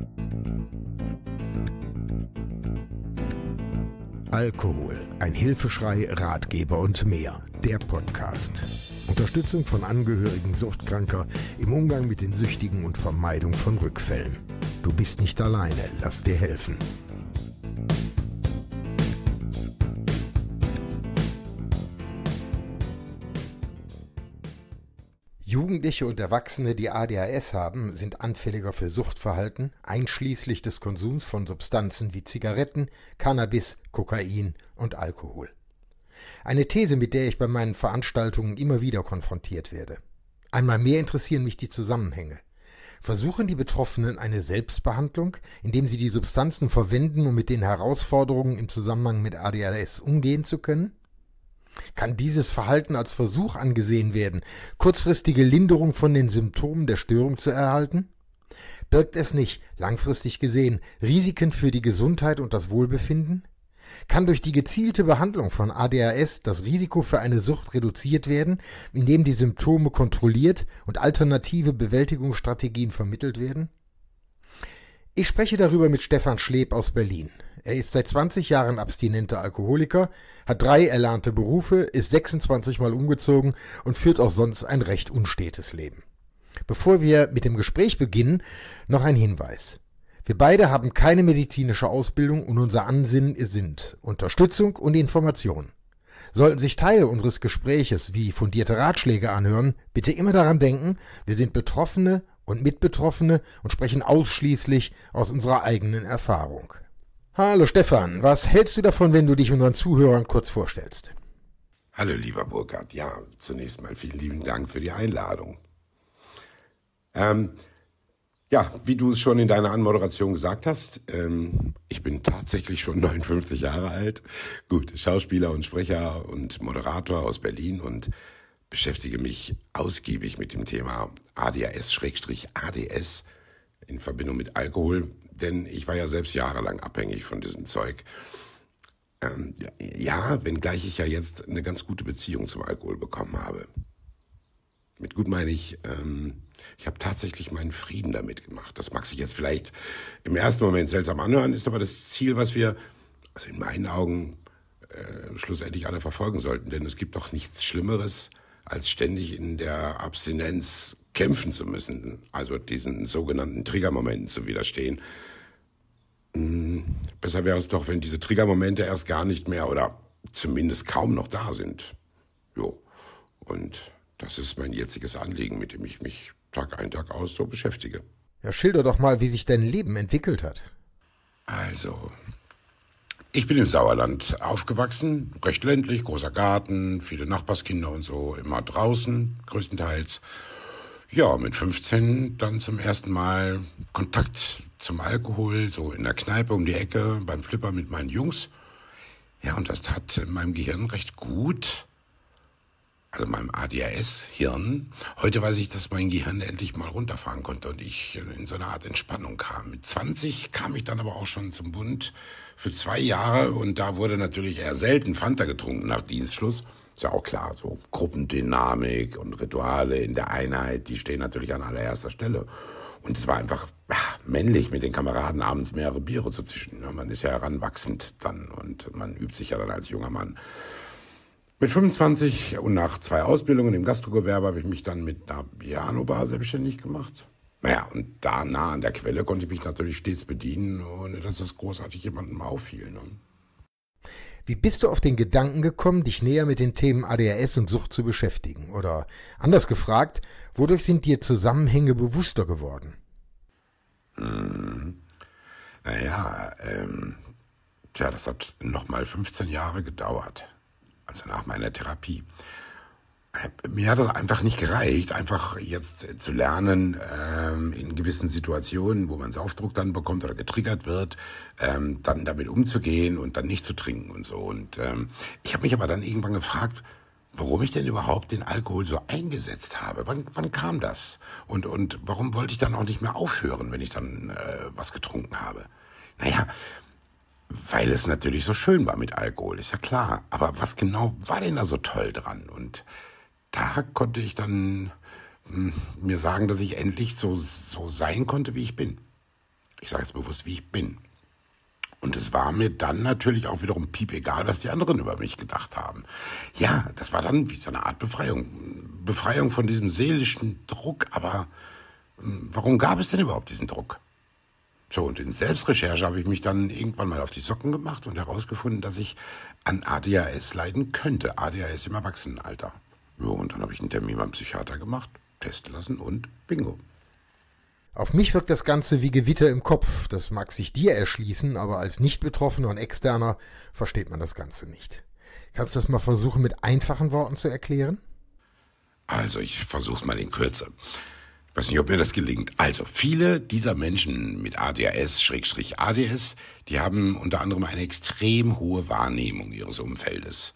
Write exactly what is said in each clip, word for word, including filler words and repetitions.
Alkohol, ein Hilfeschrei, Ratgeber und mehr. Der Podcast. Unterstützung von Angehörigen Suchtkranker im Umgang mit den Süchtigen und Vermeidung von Rückfällen. Du bist nicht alleine, lass dir helfen. Jugendliche und Erwachsene, die A D H S haben, sind anfälliger für Suchtverhalten, einschließlich des Konsums von Substanzen wie Zigaretten, Cannabis, Kokain und Alkohol. Eine These, mit der ich bei meinen Veranstaltungen immer wieder konfrontiert werde. Einmal mehr interessieren mich die Zusammenhänge. Versuchen die Betroffenen eine Selbstbehandlung, indem sie die Substanzen verwenden, um mit den Herausforderungen im Zusammenhang mit A D H S umgehen zu können? Kann dieses Verhalten als Versuch angesehen werden, kurzfristige Linderung von den Symptomen der Störung zu erhalten? Birgt es nicht, langfristig gesehen, Risiken für die Gesundheit und das Wohlbefinden? Kann durch die gezielte Behandlung von A D H S das Risiko für eine Sucht reduziert werden, indem die Symptome kontrolliert und alternative Bewältigungsstrategien vermittelt werden? Ich spreche darüber mit Stefan Schleb aus Berlin. Er ist seit zwanzig Jahren abstinenter Alkoholiker, hat drei erlernte Berufe, ist sechsundzwanzig Mal umgezogen und führt auch sonst ein recht unstetes Leben. Bevor wir mit dem Gespräch beginnen, noch ein Hinweis. Wir beide haben keine medizinische Ausbildung und unser Ansinnen sind Unterstützung und Information. Sollten sich Teile unseres Gespräches wie fundierte Ratschläge anhören, bitte immer daran denken, wir sind Betroffene und Mitbetroffene und sprechen ausschließlich aus unserer eigenen Erfahrung. Hallo Stefan, was hältst du davon, wenn du dich unseren Zuhörern kurz vorstellst? Hallo lieber Burkhard, ja, zunächst mal vielen lieben Dank für die Einladung. Ähm, ja, wie du es schon in deiner Anmoderation gesagt hast, ähm, ich bin tatsächlich schon neunundfünfzig Jahre alt, gut, Schauspieler und Sprecher und Moderator aus Berlin und beschäftige mich ausgiebig mit dem Thema A D H S/A D S in Verbindung mit Alkohol, denn ich war ja selbst jahrelang abhängig von diesem Zeug. Ähm, ja, wenngleich ich ja jetzt eine ganz gute Beziehung zum Alkohol bekommen habe. Mit gut meine ich, ähm, ich habe tatsächlich meinen Frieden damit gemacht. Das mag sich jetzt vielleicht im ersten Moment seltsam anhören, ist aber das Ziel, was wir, also in meinen Augen, äh, schlussendlich alle verfolgen sollten. Denn es gibt doch nichts Schlimmeres, als ständig in der Abstinenz kämpfen zu müssen, also diesen sogenannten Triggermomenten zu widerstehen. Hm, besser wäre es doch, wenn diese Triggermomente erst gar nicht mehr oder zumindest kaum noch da sind. Jo, und das ist mein jetziges Anliegen, mit dem ich mich Tag ein, Tag aus so beschäftige. Ja, schilder doch mal, wie sich dein Leben entwickelt hat. Also, ich bin im Sauerland aufgewachsen, recht ländlich, großer Garten, viele Nachbarskinder und so, immer draußen, größtenteils. Ja, mit fünfzehn dann zum ersten Mal Kontakt zum Alkohol, so in der Kneipe um die Ecke, beim Flipper mit meinen Jungs. Ja, und das tat in meinem Gehirn recht gut, also meinem A D H S-Hirn. Heute weiß ich, dass mein Gehirn endlich mal runterfahren konnte und ich in so eine Art Entspannung kam. Mit zwanzig kam ich dann aber auch schon zum Bund für zwei Jahre und da wurde natürlich eher selten Fanta getrunken nach Dienstschluss. Ist ja auch klar, so Gruppendynamik und Rituale in der Einheit, die stehen natürlich an allererster Stelle. Und es war einfach ach, männlich, mit den Kameraden abends mehrere Biere zu zischen. Ja, man ist ja heranwachsend dann und man übt sich ja dann als junger Mann. Mit fünfundzwanzig und nach zwei Ausbildungen im Gastrogewerbe habe ich mich dann mit einer Piano-Bar selbstständig gemacht. Naja, und da nah an der Quelle konnte ich mich natürlich stets bedienen, ohne dass es großartig jemandem auffiel. Ne? Wie bist du auf den Gedanken gekommen, dich näher mit den Themen A D H S und Sucht zu beschäftigen? Oder anders gefragt, wodurch sind dir Zusammenhänge bewusster geworden? Hm, naja, ähm, tja, das hat nochmal fünfzehn Jahre gedauert. Also nach meiner Therapie. Mir hat es einfach nicht gereicht, einfach jetzt zu lernen, ähm, in gewissen Situationen, wo man Saufdruck dann bekommt oder getriggert wird, ähm, dann damit umzugehen und dann nicht zu trinken und so. Und ähm, ich habe mich aber dann irgendwann gefragt, warum ich denn überhaupt den Alkohol so eingesetzt habe. Wann, wann kam das? Und, und warum wollte ich dann auch nicht mehr aufhören, wenn ich dann äh, was getrunken habe? Naja, weil es natürlich so schön war mit Alkohol, ist ja klar. Aber was genau war denn da so toll dran? Und da konnte ich dann mh, mir sagen, dass ich endlich so, so sein konnte, wie ich bin. Ich sage jetzt bewusst, wie ich bin. Und es war mir dann natürlich auch wiederum piepegal, was die anderen über mich gedacht haben. Ja, das war dann wie so eine Art Befreiung. Befreiung von diesem seelischen Druck. Aber warum gab es denn überhaupt diesen Druck? So, und in Selbstrecherche habe ich mich dann irgendwann mal auf die Socken gemacht und herausgefunden, dass ich an A D H S leiden könnte. A D H S im Erwachsenenalter. Ja, und dann habe ich einen Termin beim Psychiater gemacht, testen lassen und bingo. Auf mich wirkt das Ganze wie Gewitter im Kopf. Das mag sich dir erschließen, aber als Nicht-Betroffener und Externer versteht man das Ganze nicht. Kannst du das mal versuchen, mit einfachen Worten zu erklären? Also, ich versuche es mal in Kürze. Ich weiß nicht, ob mir das gelingt. Also, viele dieser Menschen mit A D H S, Schrägstrich A D S, die haben unter anderem eine extrem hohe Wahrnehmung ihres Umfeldes.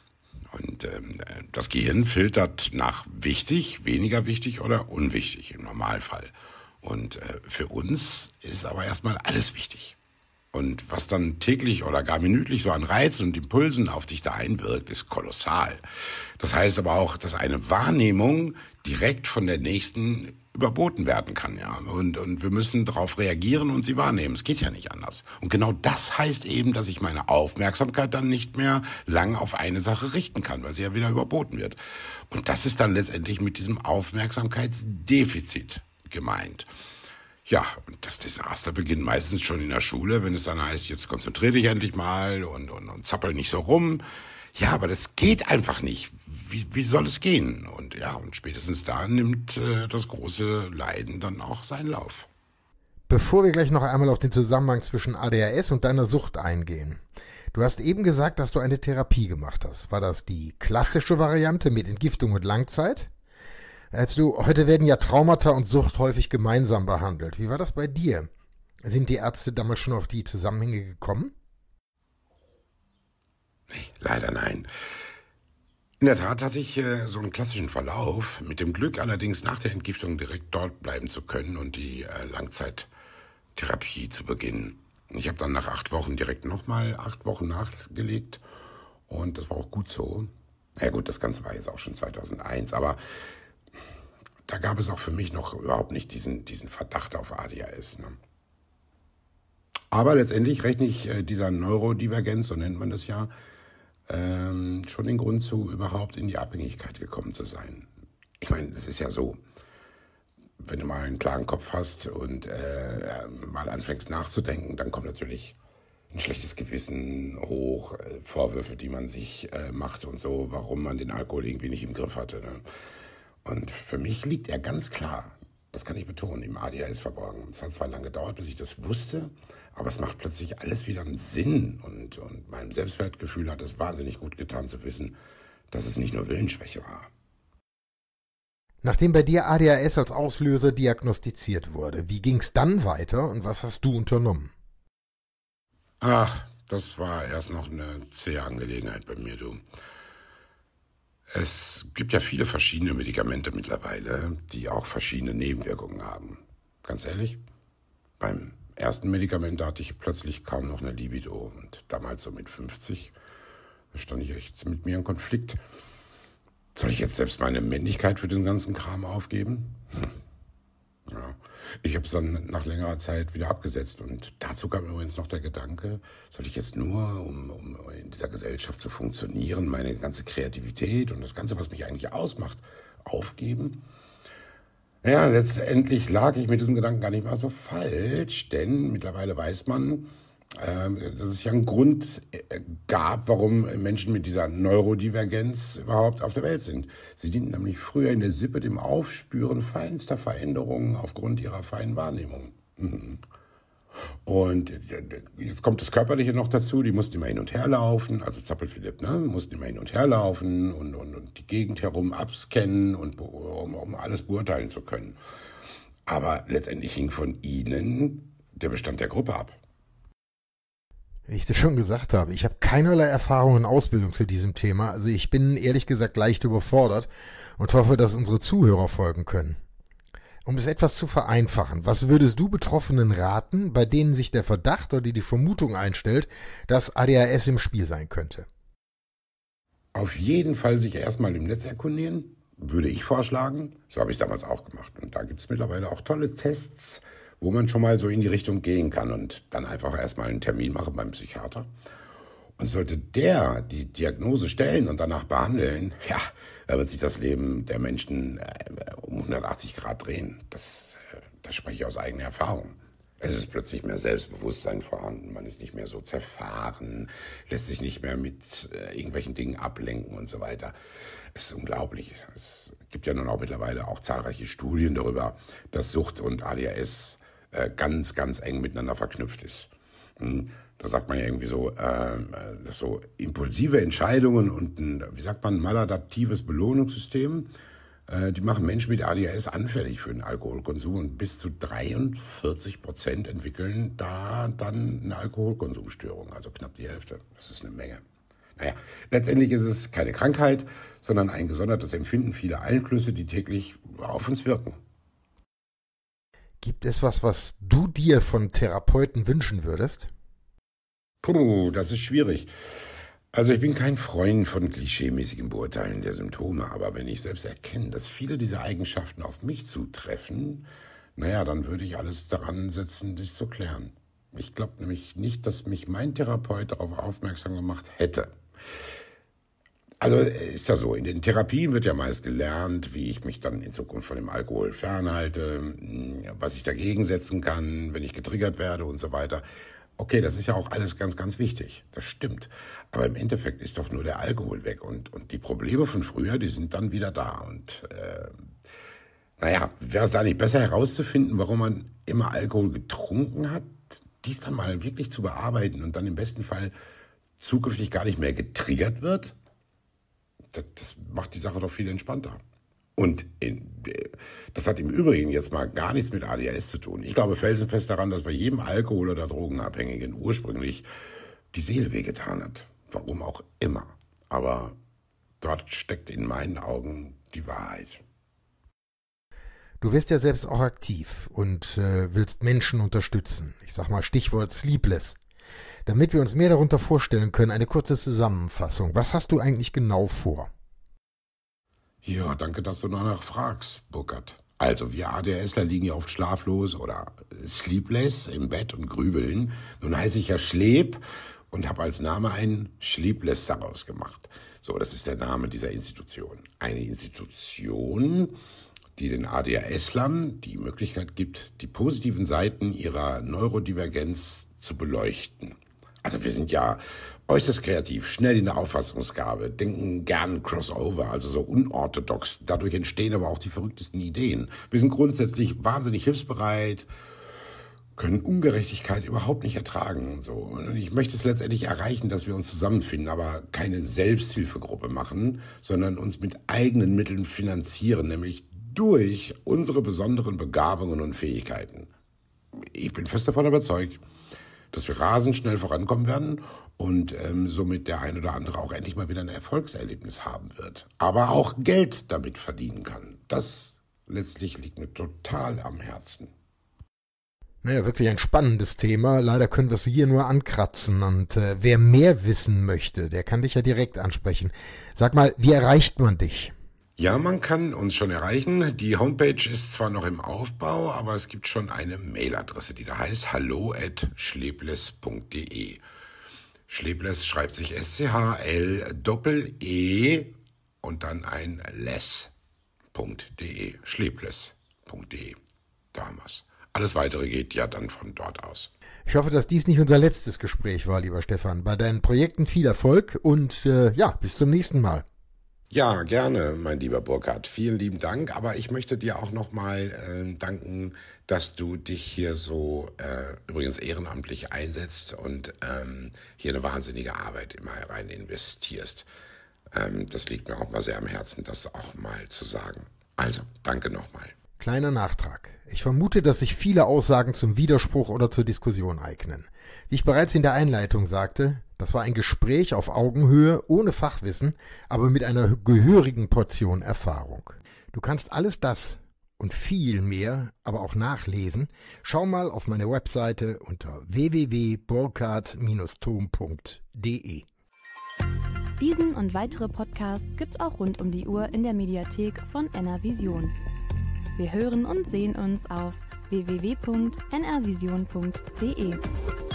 Und ähm, das Gehirn filtert nach wichtig, weniger wichtig oder unwichtig im Normalfall. Und äh, für uns ist aber erstmal alles wichtig. Und was dann täglich oder gar minütlich so an Reizen und Impulsen auf dich da einwirkt, ist kolossal. Das heißt aber auch, dass eine Wahrnehmung direkt von der nächsten überboten werden kann, ja. Und, und wir müssen darauf reagieren und sie wahrnehmen. Es geht ja nicht anders. Und genau das heißt eben, dass ich meine Aufmerksamkeit dann nicht mehr lang auf eine Sache richten kann, weil sie ja wieder überboten wird. Und das ist dann letztendlich mit diesem Aufmerksamkeitsdefizit gemeint. Ja, und das Desaster beginnt meistens schon in der Schule, wenn es dann heißt, jetzt konzentrier dich endlich mal und, und, und zappel nicht so rum. Ja, aber das geht einfach nicht. Wie, wie soll es gehen? Und ja, und spätestens da nimmt äh, das große Leiden dann auch seinen Lauf. Bevor wir gleich noch einmal auf den Zusammenhang zwischen A D H S und deiner Sucht eingehen. Du hast eben gesagt, dass du eine Therapie gemacht hast. War das die klassische Variante mit Entgiftung und Langzeit? Als du, heute werden ja Traumata und Sucht häufig gemeinsam behandelt. Wie war das bei dir? Sind die Ärzte damals schon auf die Zusammenhänge gekommen? Nee, leider nein. In der Tat hatte ich äh, so einen klassischen Verlauf, mit dem Glück allerdings nach der Entgiftung direkt dort bleiben zu können und die äh, Langzeittherapie zu beginnen. Ich habe dann nach acht Wochen direkt nochmal acht Wochen nachgelegt und das war auch gut so. Ja gut, das Ganze war jetzt auch schon zweitausendeins, aber da gab es auch für mich noch überhaupt nicht diesen, diesen Verdacht auf A D H S. Ne? Aber letztendlich rechne ich äh, dieser Neurodivergenz, so nennt man das ja, ähm, schon den Grund zu, überhaupt in die Abhängigkeit gekommen zu sein. Ich meine, es ist ja so, wenn du mal einen klaren Kopf hast und äh, mal anfängst nachzudenken, dann kommt natürlich ein schlechtes Gewissen hoch, äh, Vorwürfe, die man sich äh, macht und so, warum man den Alkohol irgendwie nicht im Griff hatte. Ne? Und für mich liegt er ganz klar, das kann ich betonen, im A D H S verborgen. Es hat zwar lange gedauert, bis ich das wusste, aber es macht plötzlich alles wieder einen Sinn. Und, und meinem Selbstwertgefühl hat es wahnsinnig gut getan zu wissen, dass es nicht nur Willensschwäche war. Nachdem bei dir A D H S als Auslöser diagnostiziert wurde, wie ging es dann weiter und was hast du unternommen? Ach, das war erst noch eine zähe Angelegenheit bei mir, du. Es gibt ja viele verschiedene Medikamente mittlerweile, die auch verschiedene Nebenwirkungen haben. Ganz ehrlich, beim ersten Medikament hatte ich plötzlich kaum noch eine Libido. Und damals so mit fünfzig, da stand ich echt mit mir in Konflikt. Soll ich jetzt selbst meine Männlichkeit für den ganzen Kram aufgeben? Hm. Ja. Ich habe es dann nach längerer Zeit wieder abgesetzt. Und dazu kam übrigens noch der Gedanke, soll ich jetzt nur, um, um in dieser Gesellschaft zu funktionieren, meine ganze Kreativität und das Ganze, was mich eigentlich ausmacht, aufgeben? Ja, letztendlich lag ich mit diesem Gedanken gar nicht mal so falsch, denn mittlerweile weiß man, äh, dass es ja einen Grund gab, warum Menschen mit dieser Neurodivergenz überhaupt auf der Welt sind. Sie dienten nämlich früher in der Sippe dem Aufspüren feinster Veränderungen aufgrund ihrer feinen Wahrnehmung. Mhm. Und jetzt kommt das Körperliche noch dazu, die mussten immer hin und her laufen, also Zappel-Philipp, ne, mussten immer hin und her laufen und, und, und die Gegend herum abscannen, und, um, um alles beurteilen zu können. Aber letztendlich hing von ihnen der Bestand der Gruppe ab. Wie ich das schon gesagt habe, ich habe keinerlei Erfahrung und Ausbildung zu diesem Thema, also ich bin ehrlich gesagt leicht überfordert und hoffe, dass unsere Zuhörer folgen können. Um es etwas zu vereinfachen, was würdest du Betroffenen raten, bei denen sich der Verdacht oder die Vermutung einstellt, dass A D H S im Spiel sein könnte? Auf jeden Fall sich erstmal im Netz erkundigen, würde ich vorschlagen. So habe ich es damals auch gemacht. Und da gibt es mittlerweile auch tolle Tests, wo man schon mal so in die Richtung gehen kann und dann einfach erstmal einen Termin machen beim Psychiater. Und sollte der die Diagnose stellen und danach behandeln, ja, da wird sich das Leben der Menschen um hundertachtzig Grad drehen. Das, das spreche ich aus eigener Erfahrung. Es ist plötzlich mehr Selbstbewusstsein vorhanden, man ist nicht mehr so zerfahren, lässt sich nicht mehr mit äh, irgendwelchen Dingen ablenken und so weiter. Es ist unglaublich. Es gibt ja nun auch mittlerweile auch zahlreiche Studien darüber, dass Sucht und A D H S äh, ganz, ganz eng miteinander verknüpft ist. Hm, da sagt man ja irgendwie so, äh, dass so impulsive Entscheidungen und ein, wie sagt man, maladaptives Belohnungssystem, die machen Menschen mit A D H S anfällig für den Alkoholkonsum und bis zu dreiundvierzig Prozent entwickeln da dann eine Alkoholkonsumstörung, also knapp die Hälfte. Das ist eine Menge. Naja, letztendlich ist es keine Krankheit, sondern ein gesondertes Empfinden vieler Einflüsse, die täglich auf uns wirken. Gibt es was, was du dir von Therapeuten wünschen würdest? Puh, das ist schwierig. Also ich bin kein Freund von klischeemäßigen Beurteilen der Symptome, aber wenn ich selbst erkenne, dass viele dieser Eigenschaften auf mich zutreffen, naja, dann würde ich alles daran setzen, das zu klären. Ich glaube nämlich nicht, dass mich mein Therapeut darauf aufmerksam gemacht hätte. Also ist ja so, in den Therapien wird ja meist gelernt, wie ich mich dann in Zukunft von dem Alkohol fernhalte, was ich dagegen setzen kann, wenn ich getriggert werde und so weiter. Okay, das ist ja auch alles ganz, ganz wichtig. Das stimmt. Aber im Endeffekt ist doch nur der Alkohol weg. Und, und die Probleme von früher, die sind dann wieder da. Und äh, naja, wäre es da nicht besser herauszufinden, warum man immer Alkohol getrunken hat, dies dann mal wirklich zu bearbeiten und dann im besten Fall zukünftig gar nicht mehr getriggert wird? Das, das macht die Sache doch viel entspannter. Und in, das hat im Übrigen jetzt mal gar nichts mit A D H S zu tun. Ich glaube felsenfest daran, dass bei jedem Alkohol- oder Drogenabhängigen ursprünglich die Seele wehgetan hat. Warum auch immer. Aber dort steckt in meinen Augen die Wahrheit. Du bist ja selbst auch aktiv und äh, willst Menschen unterstützen. Ich sag mal Stichwort Sleepless. Damit wir uns mehr darunter vorstellen können, eine kurze Zusammenfassung. Was hast du eigentlich genau vor? Ja, danke, dass du danach fragst, Burkhard. Also, wir ADHSler liegen ja oft schlaflos oder sleepless im Bett und grübeln. Nun heiße ich ja Schleb und habe als Name einen Sleepless daraus gemacht. So, das ist der Name dieser Institution. Eine Institution, die den ADHSlern die Möglichkeit gibt, die positiven Seiten ihrer Neurodivergenz zu beleuchten. Also wir sind ja äußerst kreativ, schnell in der Auffassungsgabe, denken gern Crossover, also so unorthodox. Dadurch entstehen aber auch die verrücktesten Ideen. Wir sind grundsätzlich wahnsinnig hilfsbereit, können Ungerechtigkeit überhaupt nicht ertragen und so. Und ich möchte es letztendlich erreichen, dass wir uns zusammenfinden, aber keine Selbsthilfegruppe machen, sondern uns mit eigenen Mitteln finanzieren, nämlich durch unsere besonderen Begabungen und Fähigkeiten. Ich bin fest davon überzeugt, dass wir rasend schnell vorankommen werden und ähm, somit der ein oder andere auch endlich mal wieder ein Erfolgserlebnis haben wird. Aber auch Geld damit verdienen kann. Das letztlich liegt mir total am Herzen. Naja, wirklich ein spannendes Thema. Leider können wir es hier nur ankratzen. Und äh, wer mehr wissen möchte, der kann dich ja direkt ansprechen. Sag mal, wie erreicht man dich? Ja, man kann uns schon erreichen. Die Homepage ist zwar noch im Aufbau, aber es gibt schon eine Mailadresse, die da heißt hallo at schlebless punkt de. Schlebless schreibt sich S C H L E und dann ein less punkt de. schlebless punkt de. Da haben wir's. Alles Weitere geht ja dann von dort aus. Ich hoffe, dass dies nicht unser letztes Gespräch war, lieber Stefan. Bei deinen Projekten viel Erfolg und äh, ja, bis zum nächsten Mal. Ja, gerne, mein lieber Burkhard. Vielen lieben Dank. Aber ich möchte dir auch nochmal äh, danken, dass du dich hier so äh, übrigens ehrenamtlich einsetzt und ähm, hier eine wahnsinnige Arbeit immer rein investierst. Ähm, das liegt mir auch mal sehr am Herzen, das auch mal zu sagen. Also, danke nochmal. Kleiner Nachtrag. Ich vermute, dass sich viele Aussagen zum Widerspruch oder zur Diskussion eignen. Wie ich bereits in der Einleitung sagte, das war ein Gespräch auf Augenhöhe, ohne Fachwissen, aber mit einer gehörigen Portion Erfahrung. Du kannst alles das und viel mehr aber auch nachlesen. Schau mal auf meine Webseite unter w w w punkt burkhard Bindestrich thom punkt de. Diesen und weitere Podcasts gibt's auch rund um die Uhr in der Mediathek von NRVision. Wir hören und sehen uns auf w w w punkt n r vision punkt d e.